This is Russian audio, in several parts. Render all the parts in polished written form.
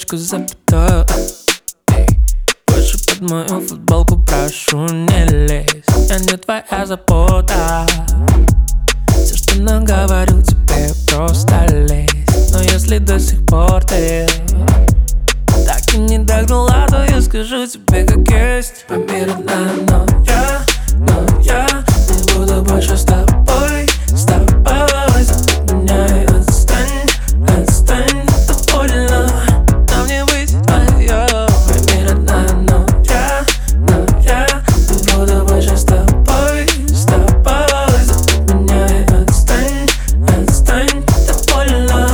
точку запятую. Больше под мою футболку прошу не лезь. Я не твоя забота. Все, что наговорю тебе, просто лезь. Но если до сих пор ты так и не догнала, то я скажу тебе как есть. Поверь одна, но я не буду больше с тобой, с тобой. За меня и отстань, это больно. Нам не быть вдвоем. Поверь одна, но я не буду больше с тобой, с тобой. За меня и отстань, это больно.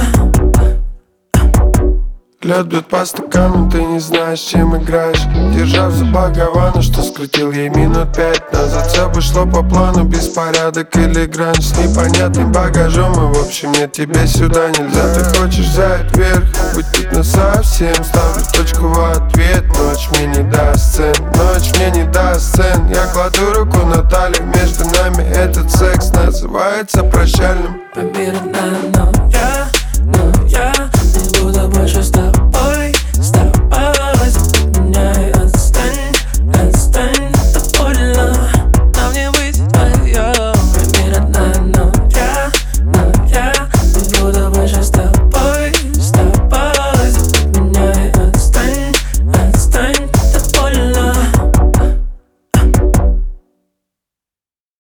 Лед бьет по стакану, ты не знаешь, чем играешь. Держав за Гавану, что скрутил ей минут 5 назад. Все бы шло по плану, беспорядок или гранж с непонятным багажом. И в общем нет, тебе сюда нельзя. Ты хочешь взять вверх, быть тут насовсем. Ставлю точку в ответ, ночь мне не даст сцен. Ночь мне не даст сцен. Я кладу руку на талию, между нами этот секс называется прощальным. Поверь одна, но я не буду больше с тобой, с тобой. За меня и отстань, это больно. Нам не быть вдвоем. Поверь одна, но я не буду больше с тобой.